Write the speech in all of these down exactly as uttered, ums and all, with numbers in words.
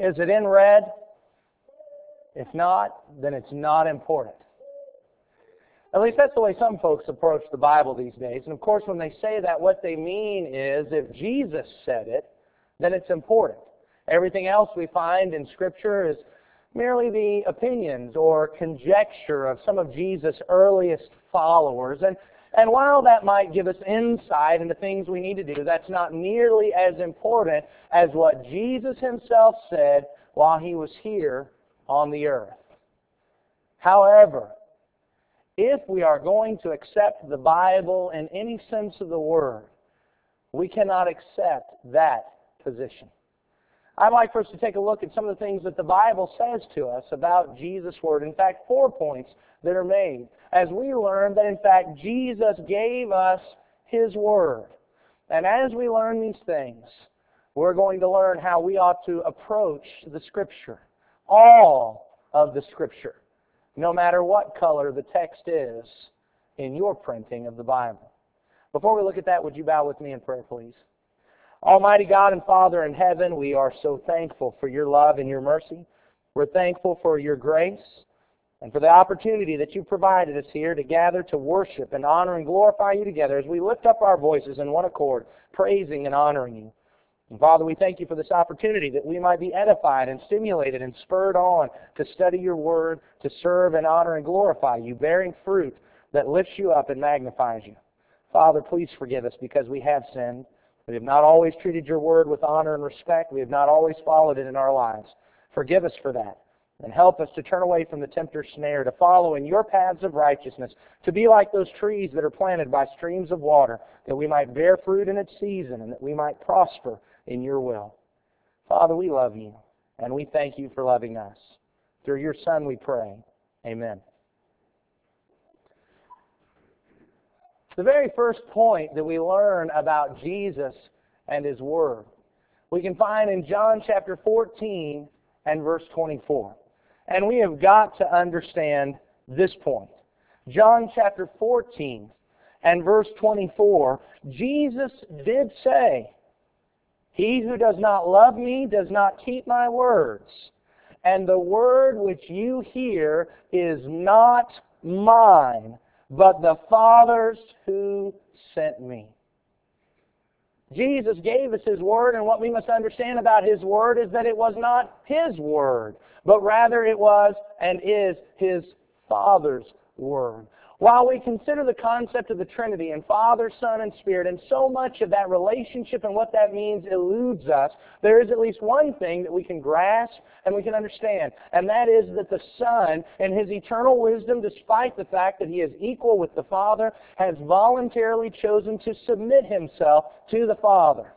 Is it in red? If not, then it's not important. At least that's the way some folks approach the Bible these days. And of course, when they say that, what they mean is if Jesus said it, then it's important. Everything else we find in Scripture is merely the opinions or conjecture of some of Jesus' earliest followers. And, and while that might give us insight into things we need to do, that's not nearly as important as what Jesus himself said while he was here on the earth. However, if we are going to accept the Bible in any sense of the word, we cannot accept that position. I'd like for us to take a look at some of the things that the Bible says to us about Jesus' Word. In fact, four points that are made as we learn that, in fact, Jesus gave us His Word. And as we learn these things, we're going to learn how we ought to approach the Scripture, all of the Scripture, no matter what color the text is in your printing of the Bible. Before we look at that, would you bow with me in prayer, please? Almighty God and Father in heaven, we are so thankful for your love and your mercy. We're thankful for your grace and for the opportunity that you provided us here to gather to worship and honor and glorify you together as we lift up our voices in one accord, praising and honoring you. And Father, we thank you for this opportunity that we might be edified and stimulated and spurred on to study your word, to serve and honor and glorify you, bearing fruit that lifts you up and magnifies you. Father, please forgive us because we have sinned. We have not always treated your word with honor and respect. We have not always followed it in our lives. Forgive us for that. And help us to turn away from the tempter's snare, to follow in your paths of righteousness, to be like those trees that are planted by streams of water, that we might bear fruit in its season and that we might prosper in your will. Father, we love you, and we thank you for loving us. Through your Son we pray. Amen. The very first point that we learn about Jesus and His Word, we can find in John chapter fourteen and verse twenty-four. And we have got to understand this point. John chapter fourteen and verse twenty-four, Jesus did say, "He who does not love me does not keep my words. And the word which you hear is not mine, but the Father's who sent me." Jesus gave us His Word, and what we must understand about His Word is that it was not His Word, but rather it was and is His Father's Word. While we consider the concept of the Trinity and Father, Son, and Spirit, and so much of that relationship and what that means eludes us, there is at least one thing that we can grasp and we can understand, and that is that the Son, in His eternal wisdom, despite the fact that He is equal with the Father, has voluntarily chosen to submit Himself to the Father.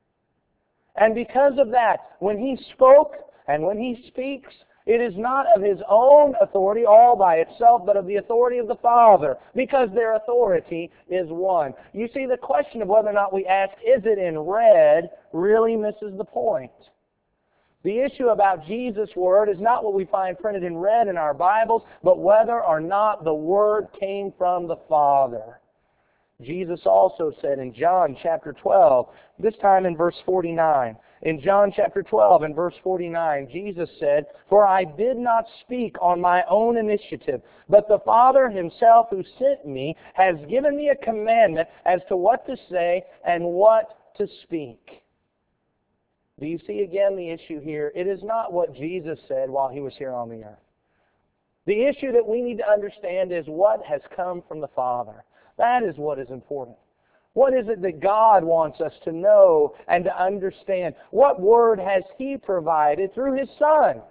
And because of that, when He spoke and when He speaks, it is not of His own authority all by itself, but of the authority of the Father, because their authority is one. You see, the question of whether or not we ask, "Is it in red?" really misses the point. The issue about Jesus' Word is not what we find printed in red in our Bibles, but whether or not the Word came from the Father. Jesus also said in John chapter twelve, this time in verse forty-nine, in John chapter twelve and verse forty-nine, Jesus said, "For I did not speak on my own initiative, but the Father Himself who sent me has given me a commandment as to what to say and what to speak." Do you see again the issue here? It is not what Jesus said while He was here on the earth. The issue that we need to understand is what has come from the Father. That is what is important. What is it that God wants us to know and to understand? What Word has He provided through His Son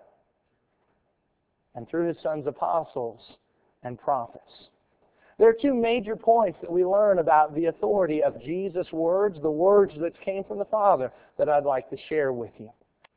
and through His Son's apostles and prophets? There are two major points that we learn about the authority of Jesus' words, the words that came from the Father, that I'd like to share with you.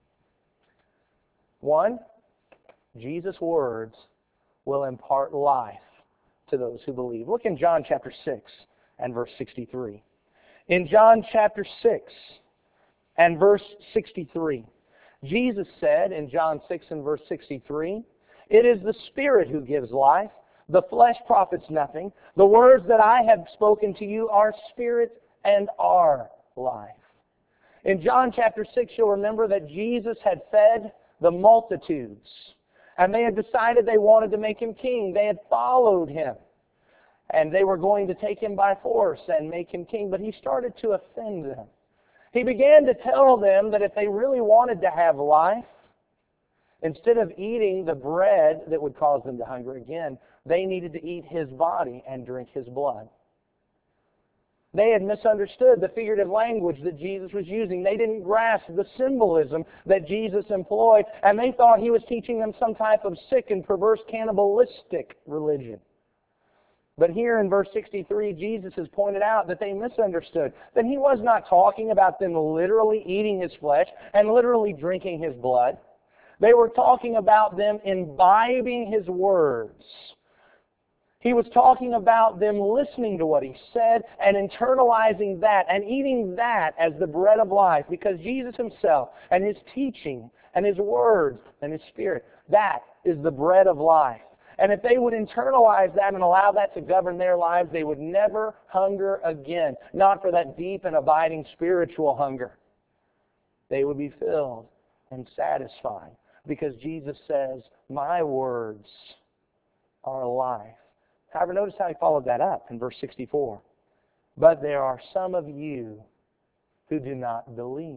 One, Jesus' words will impart life to those who believe. Look in John chapter six and verse sixty-three. In John chapter six and verse sixty-three, Jesus said in John six and verse sixty-three, "It is the Spirit who gives life. The flesh profits nothing. The words that I have spoken to you are spirit and are life." In John chapter six, you'll remember that Jesus had fed the multitudes. And they had decided they wanted to make him king. They had followed him. And they were going to take him by force and make him king. But he started to offend them. He began to tell them that if they really wanted to have life, instead of eating the bread that would cause them to hunger again, they needed to eat his body and drink his blood. They had misunderstood the figurative language that Jesus was using. They didn't grasp the symbolism that Jesus employed, and they thought he was teaching them some type of sick and perverse cannibalistic religion. But here in verse sixty-three, Jesus has pointed out that they misunderstood, that he was not talking about them literally eating his flesh and literally drinking his blood. They were talking about them imbibing his words. He was talking about them listening to what he said and internalizing that and eating that as the bread of life, because Jesus himself and his teaching and his words and his spirit, that is the bread of life. And if they would internalize that and allow that to govern their lives, they would never hunger again, not for that deep and abiding spiritual hunger. They would be filled and satisfied, because Jesus says, my words are life. However, notice how he followed that up in verse sixty-four. But there are some of you who do not believe.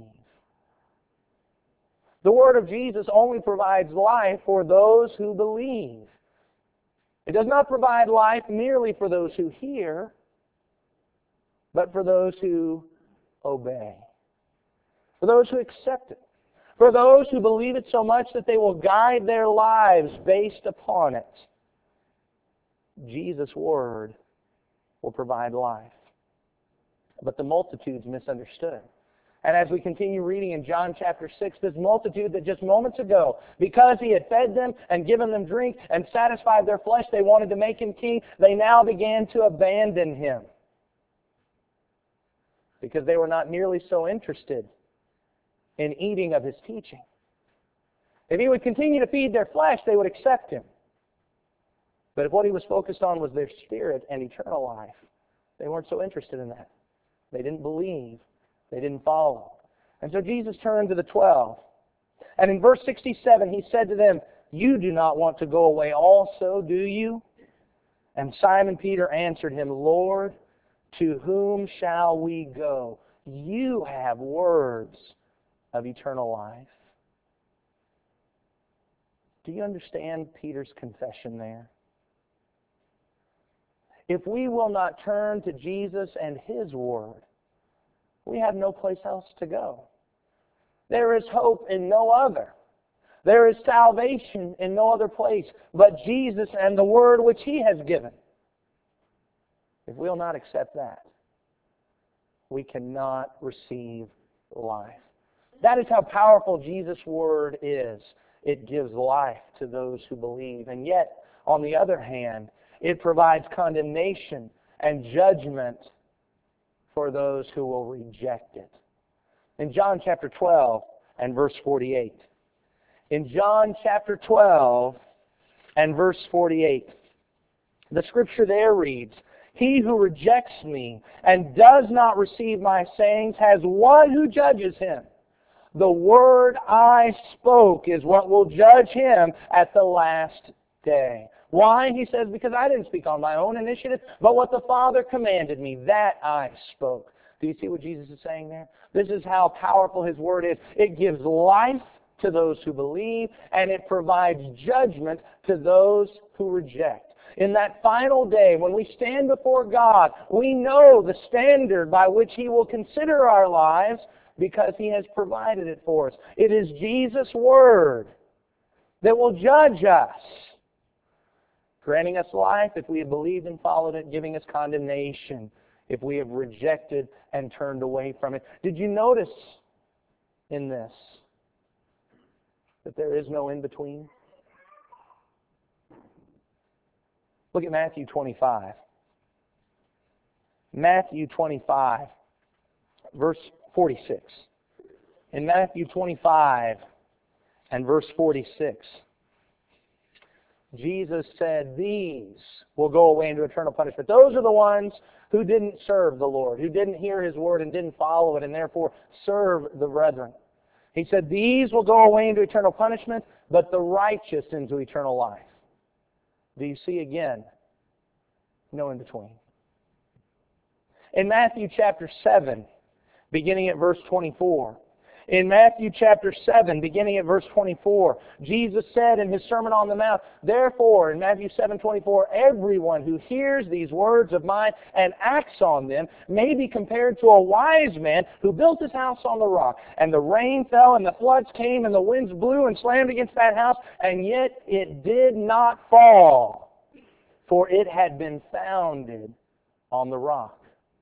The word of Jesus only provides life for those who believe. It does not provide life merely for those who hear, but for those who obey, for those who accept it, for those who believe it so much that they will guide their lives based upon it. Jesus' word will provide life. But the multitudes misunderstood. And as we continue reading in John chapter six, this multitude that just moments ago, because he had fed them and given them drink and satisfied their flesh, they wanted to make him king, they now began to abandon him. Because they were not nearly so interested in eating of his teaching. If he would continue to feed their flesh, they would accept him. But if what he was focused on was their spirit and eternal life, they weren't so interested in that. They didn't believe. They didn't follow. And so Jesus turned to the twelve. And in verse sixty-seven, he said to them, you do not want to go away also, do you? And Simon Peter answered him, Lord, to whom shall we go? You have words of eternal life. Do you understand Peter's confession there? If we will not turn to Jesus and his word, we have no place else to go. There is hope in no other. There is salvation in no other place but Jesus and the word which he has given. If we will not accept that, we cannot receive life. That is how powerful Jesus' word is. It gives life to those who believe. And yet, on the other hand, it provides condemnation and judgment for those who will reject it. In John chapter twelve and verse forty-eight. In John chapter twelve and verse forty-eight, the scripture there reads, he who rejects me and does not receive my sayings has one who judges him. The word I spoke is what will judge him at the last day. Why? He says, because I didn't speak on my own initiative, but what the Father commanded me, that I spoke. Do you see what Jesus is saying there? This is how powerful his word is. It gives life to those who believe, and it provides judgment to those who reject. In that final day, when we stand before God, we know the standard by which he will consider our lives because he has provided it for us. It is Jesus' word that will judge us, granting us life if we have believed and followed it, giving us condemnation if we have rejected and turned away from it. Did you notice in this that there is no in-between? Look at Matthew twenty-five. Matthew twenty-five, verse forty-six. In Matthew twenty-five and verse forty-six, Jesus said, these will go away into eternal punishment. Those are the ones who didn't serve the Lord, who didn't hear his word and didn't follow it, and therefore serve the brethren. He said, these will go away into eternal punishment, but the righteous into eternal life. Do you see again? No in between. In Matthew chapter seven, beginning at verse twenty-four, in Matthew chapter seven, beginning at verse twenty-four, Jesus said in His Sermon on the Mount, therefore, in Matthew seven twenty-four, everyone who hears these words of mine and acts on them may be compared to a wise man who built his house on the rock. And the rain fell, and the floods came, and the winds blew and slammed against that house, and yet it did not fall, for it had been founded on the rock.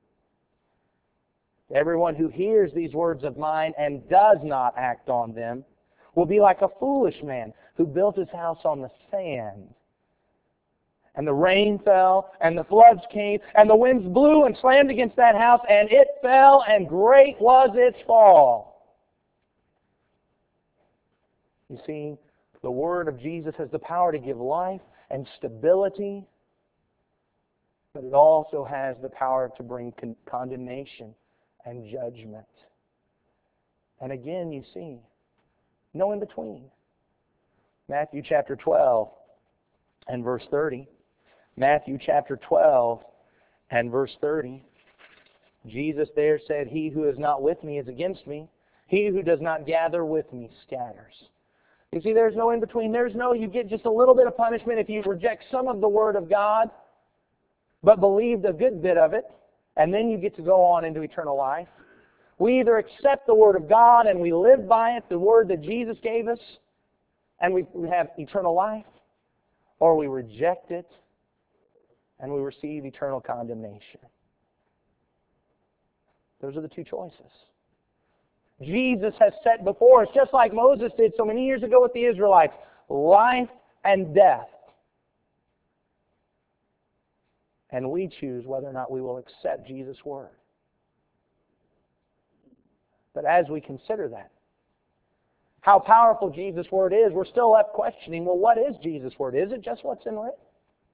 Everyone who hears these words of mine and does not act on them will be like a foolish man who built his house on the sand. And the rain fell, and the floods came, and the winds blew and slammed against that house, and it fell, and great was its fall. You see, the Word of Jesus has the power to give life and stability, but it also has the power to bring con- condemnation and judgment. And again, you see, no in between. Matthew chapter twelve and verse thirty. Matthew chapter twelve and verse thirty. Jesus there said, he who is not with me is against me. He who does not gather with me scatters. You see, there's no in between. There's no, you get just a little bit of punishment if you reject some of the Word of God, but believed a good bit of it, and then you get to go on into eternal life. We either accept the Word of God and we live by it, the Word that Jesus gave us, and we have eternal life, or we reject it and we receive eternal condemnation. Those are the two choices. Jesus has set before us, just like Moses did so many years ago with the Israelites, life and death. And we choose whether or not we will accept Jesus' Word. But as we consider that, how powerful Jesus' Word is, we're still left questioning, well, what is Jesus' Word? Is it just what's in written?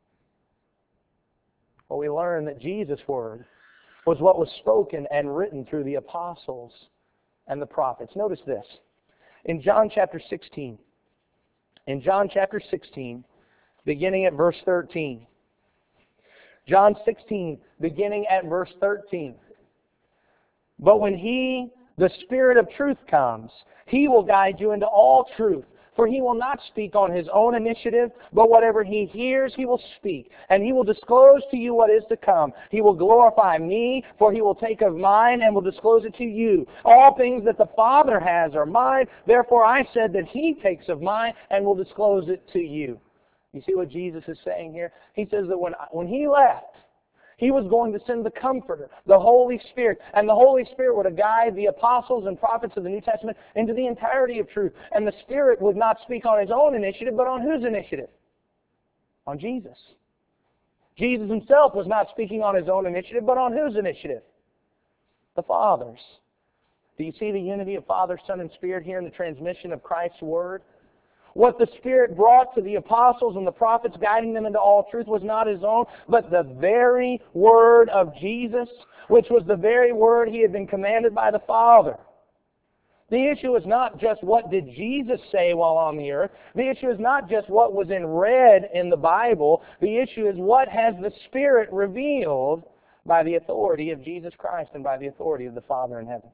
Well, we learn that Jesus' Word was what was spoken and written through the apostles and the prophets. Notice this. In John chapter sixteen, in John chapter sixteen, beginning at verse thirteen, John sixteen, beginning at verse thirteen. But when He, the Spirit of truth, comes, He will guide you into all truth. For He will not speak on His own initiative, but whatever He hears, He will speak. And He will disclose to you what is to come. He will glorify Me, for He will take of mine and will disclose it to you. All things that the Father has are mine. Therefore I said that He takes of mine and will disclose it to you. You see what Jesus is saying here? He says that when, when He left, He was going to send the Comforter, the Holy Spirit. And the Holy Spirit would guide the apostles and prophets of the New Testament into the entirety of truth. And the Spirit would not speak on His own initiative, but on whose initiative? On Jesus. Jesus Himself was not speaking on His own initiative, but on whose initiative? The Father's. Do you see the unity of Father, Son, and Spirit here in the transmission of Christ's Word? What the Spirit brought to the apostles and the prophets, guiding them into all truth, was not His own, but the very Word of Jesus, which was the very Word He had been commanded by the Father. The issue is not just what did Jesus say while on the earth. The issue is not just what was in red in the Bible. The issue is what has the Spirit revealed by the authority of Jesus Christ and by the authority of the Father in heaven.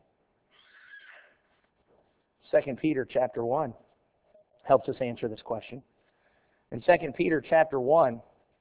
Second Peter chapter one. Helps us answer this question. In Second Peter chapter one,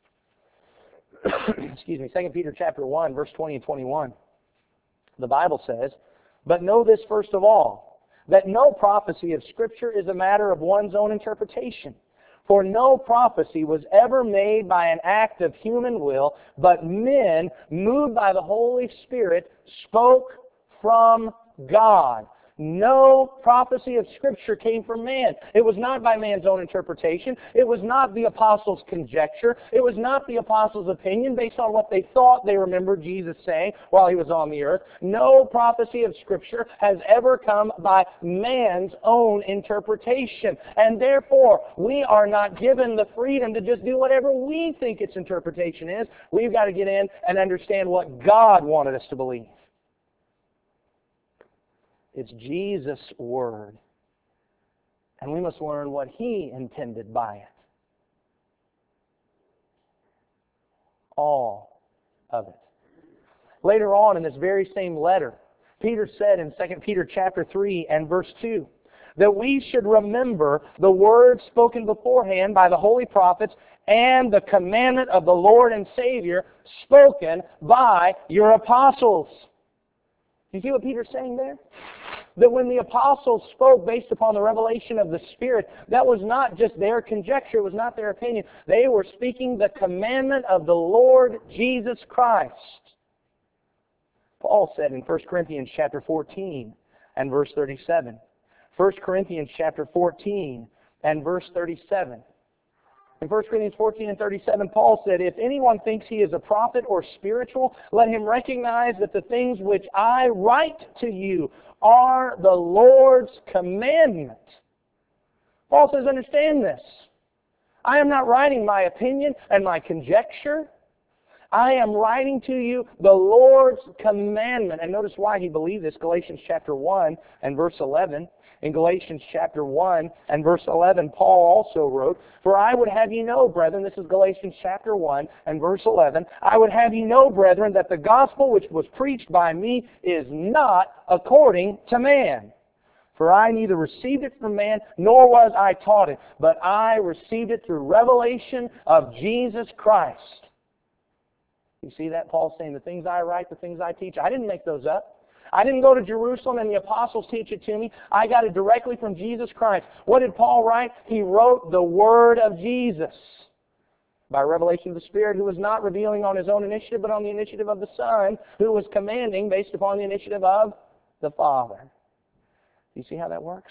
excuse me, Second Peter chapter one, verse twenty and twenty-one, the Bible says, but know this first of all, that no prophecy of Scripture is a matter of one's own interpretation. For no prophecy was ever made by an act of human will, but men, moved by the Holy Spirit, spoke from God. No prophecy of Scripture came from man. It was not by man's own interpretation. It was not the apostles' conjecture. It was not the apostles' opinion based on what they thought they remembered Jesus saying while He was on the earth. No prophecy of Scripture has ever come by man's own interpretation. And therefore, we are not given the freedom to just do whatever we think its interpretation is. We've got to get in and understand what God wanted us to believe. It's Jesus' Word And we must learn what He intended by it. All of it. Later on in this very same letter, Peter said in Second Peter chapter three and verse two, that we should remember the words spoken beforehand by the holy prophets and the commandment of the Lord and Savior spoken by your apostles. Do you see what Peter's saying there? That when the apostles spoke based upon the revelation of the Spirit, that was not just their conjecture, it was not their opinion. They were speaking the commandment of the Lord Jesus Christ. Paul said in First Corinthians chapter fourteen and verse thirty-seven. First Corinthians chapter fourteen and verse thirty-seven. In First Corinthians fourteen and thirty-seven, Paul said, if anyone thinks he is a prophet or spiritual, let him recognize that the things which I write to you are the Lord's commandment. Paul says, understand this. I am not writing my opinion and my conjecture. I am writing to you the Lord's commandment. And notice why he believed this. Galatians chapter one and verse eleven. In Galatians chapter one and verse eleven, Paul also wrote, for I would have you know, brethren, this is Galatians chapter one and verse eleven, I would have you know, brethren, that the gospel which was preached by me is not according to man. For I neither received it from man, nor was I taught it, but I received it through revelation of Jesus Christ. You see that? Paul saying, the things I write, the things I teach, I didn't make those up. I didn't go to Jerusalem and the apostles teach it to me. I got it directly from Jesus Christ. What did Paul write? He wrote the Word of Jesus by revelation of the Spirit, who was not revealing on His own initiative, but on the initiative of the Son, who was commanding based upon the initiative of the Father. Do you see how that works?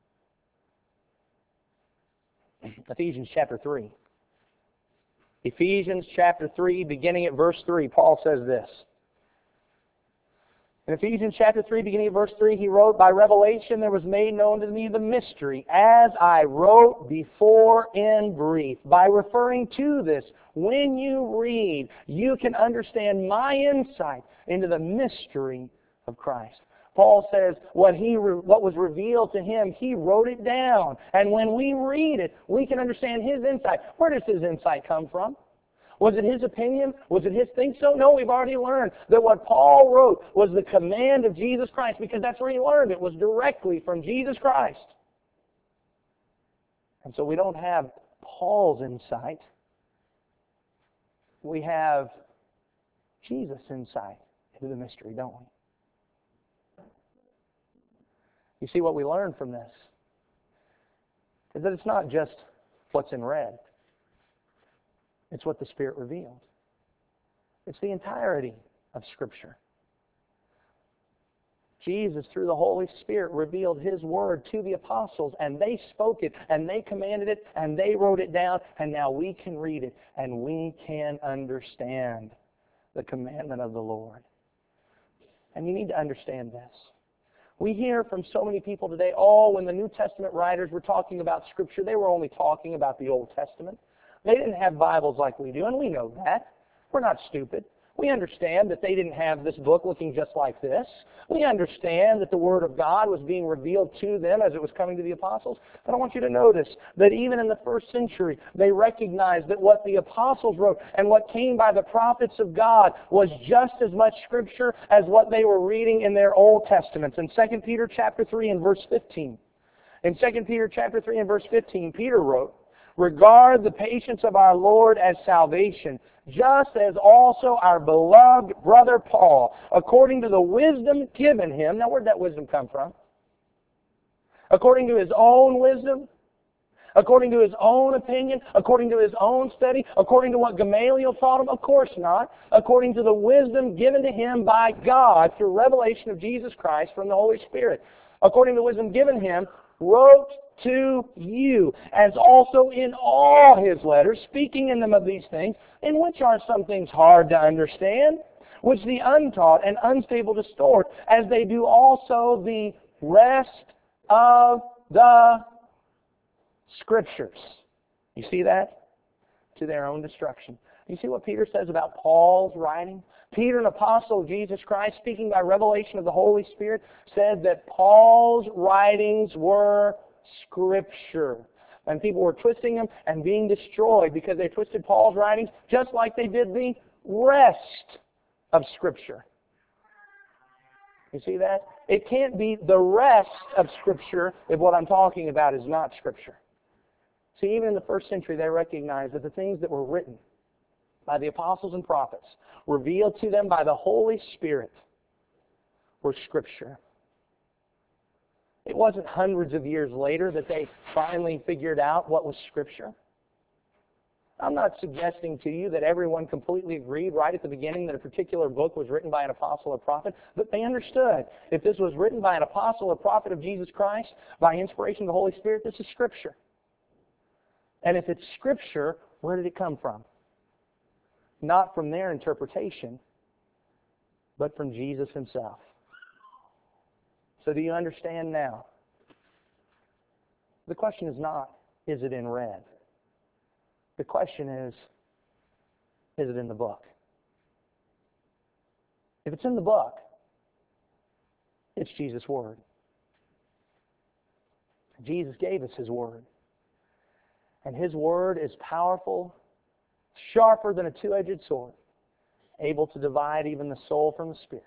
Ephesians chapter three. Ephesians chapter three, beginning at verse three, Paul says this. In Ephesians chapter three, beginning at verse three, he wrote, by revelation there was made known to me the mystery, as I wrote before in brief. By referring to this, when you read, you can understand my insight into the mystery of Christ. Paul says what he what was revealed to him, he wrote it down. And when we read it, we can understand his insight. Where does his insight come from? Was it his opinion? Was it his think so? No, we've already learned that what Paul wrote was the command of Jesus Christ, because that's where he learned. It was directly from Jesus Christ. And so we don't have Paul's insight. We have Jesus' insight into the mystery, don't we? You see, what we learn from this is that it's not just what's in red. It's what the Spirit revealed. It's the entirety of Scripture. Jesus, through the Holy Spirit, revealed His Word to the apostles, and they spoke it, and they commanded it, and they wrote it down, and now we can read it, and we can understand the commandment of the Lord. And you need to understand this. We hear from so many people today, oh, when the New Testament writers were talking about Scripture, they were only talking about the Old Testament. They didn't have Bibles like we do, and we know that. We're not stupid. We understand that they didn't have this book looking just like this. We understand that the Word of God was being revealed to them as it was coming to the apostles. But I want you to notice that even in the first century, they recognized that what the apostles wrote and what came by the prophets of God was just as much Scripture as what they were reading in their Old Testaments. In Second Peter chapter three and verse fifteen, in Second Peter chapter three and verse fifteen, Peter wrote, regard the patience of our Lord as salvation, just as also our beloved brother Paul, according to the wisdom given him. Now, where did that wisdom come from? According to his own wisdom? According to his own opinion? According to his own study? According to what Gamaliel taught him? Of course not. According to the wisdom given to him by God through revelation of Jesus Christ from the Holy Spirit. According to the wisdom given him, wrote to you, as also in all his letters, speaking in them of these things, in which are some things hard to understand, which the untaught and unstable distort, as they do also the rest of the Scriptures. You see that? To their own destruction. You see what Peter says about Paul's writing? Peter, an apostle of Jesus Christ, speaking by revelation of the Holy Spirit, said that Paul's writings were Scripture. And people were twisting them and being destroyed because they twisted Paul's writings just like they did the rest of Scripture. You see that? It can't be the rest of Scripture if what I'm talking about is not Scripture. See, even in the first century, they recognized that the things that were written by the apostles and prophets, revealed to them by the Holy Spirit, were Scripture. It wasn't hundreds of years later that they finally figured out what was Scripture. I'm not suggesting to you that everyone completely agreed right at the beginning that a particular book was written by an apostle or prophet, but they understood if this was written by an apostle or prophet of Jesus Christ by inspiration of the Holy Spirit, this is Scripture. And if it's Scripture, where did it come from? Not from their interpretation, but from Jesus Himself. So do you understand now? The question is not, is it in red? The question is, is it in the book? If it's in the book, it's Jesus' Word. Jesus gave us His Word. And His Word is powerful, sharper than a two-edged sword, able to divide even the soul from the spirit.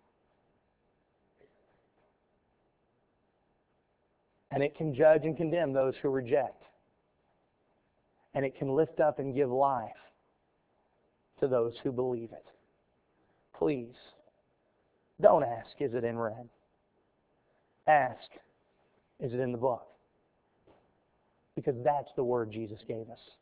And it can judge and condemn those who reject. And it can lift up and give life to those who believe it. Please, don't ask, is it in red? Ask, is it in the book? Because that's the word Jesus gave us.